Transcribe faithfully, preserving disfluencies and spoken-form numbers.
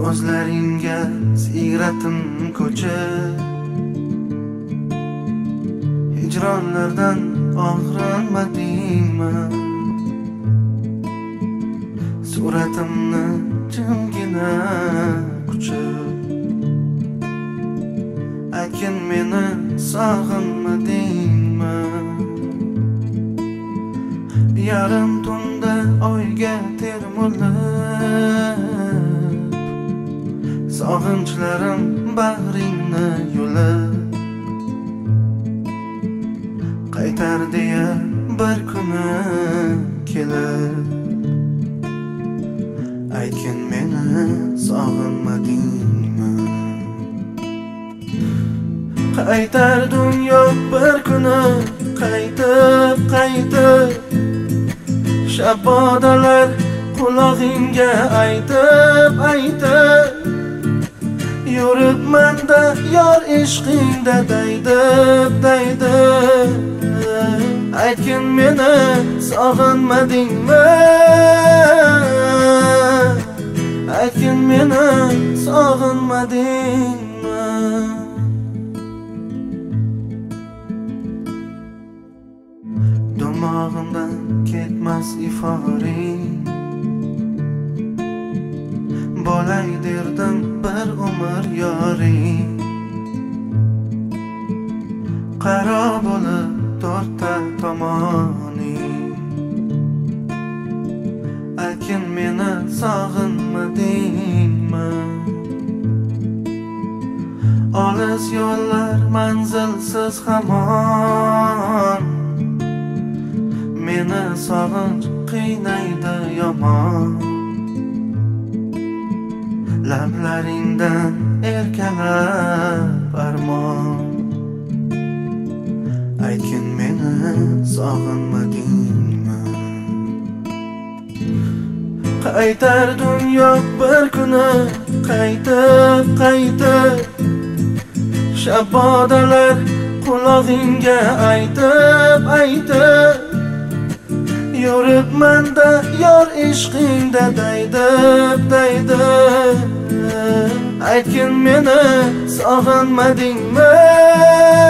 Ko'zlaringga sigratim ko'chib, hijronlardan og'rinmadingmi? Suratimni jimgina quchib, aytgin meni sog'inmadingmi? Yarim tunda oyga termulib, sog'inchlarim bag'ringni yulib, qaytar deya bir kuni kelib, aytgin meni sog'inmadingmi? Qaytar dunyo bir kuni qaytib qaytib, shabodalar qulog'ingga aytib aytib, yuribmanda yor ishqingda daydib daydib, aytgin meni sog'inmadingmi? Aytgin meni sog'inmadingmi? Dimog'imdan ketmas iforing, bo'lay derdim bir umr yoring. Qaro bo'lib to'rtta tomoning, aytgin meni sog'inmadingmi? Olis yo'llar manzilsiz hamon, meni sog'inch qiynaydi yomon. Lablaringdan erkalab armon, aytgin meni sog'inmadingmi? Qaytar dunyo bir kuni qaytib qaytib, shabodalar qulog'ingga aytib aytib, yuribmanda yor ishqingda daydib daydib, aytgin meni sog'inmadingmi?